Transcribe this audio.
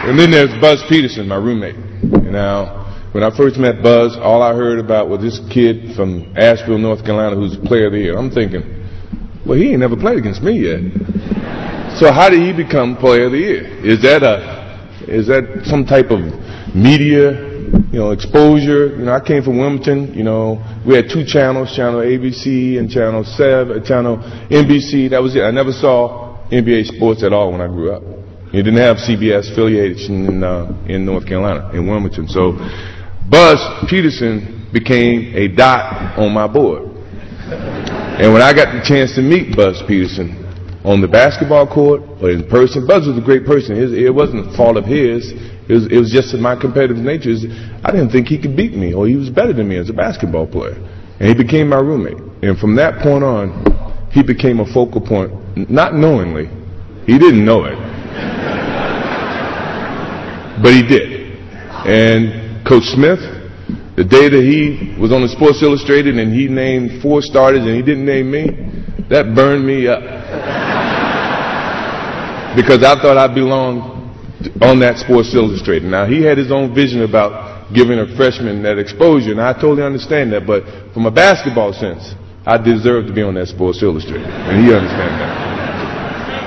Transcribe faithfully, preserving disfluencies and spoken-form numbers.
And then there's Buzz Peterson, my roommate. Now, when I first met Buzz, all I heard about was this kid from Asheville, North Carolina, who's player of the year. I'm thinking, well, he ain't never played against me yet. So how did he become player of the year? Is that a, is that some type of media, you know, exposure? You know, I came from Wilmington. You know, we had two channels, channel A B C and channel seven, channel N B C. That was it. I never saw N B A sports at all when I grew up. You didn't have C B S affiliation in, uh, in North Carolina, in Wilmington. So Buzz Peterson became a dot on my board. And when I got the chance to meet Buzz Peterson on the basketball court or in person, Buzz was a great person. It, it wasn't a fault of his. It was, it was just in my competitive nature. I didn't think he could beat me, or he was better than me as a basketball player. And he became my roommate. And from that point on, he became a focal point, not knowingly. He didn't know it. But he did. And Coach Smith, the day that he was on the Sports Illustrated and he named four starters and he didn't name me, that burned me up. Because I thought I belonged on that Sports Illustrated. Now, he had his own vision about giving a freshman that exposure, and I totally understand that. But from a basketball sense, I deserve to be on that Sports Illustrated. And he understands that.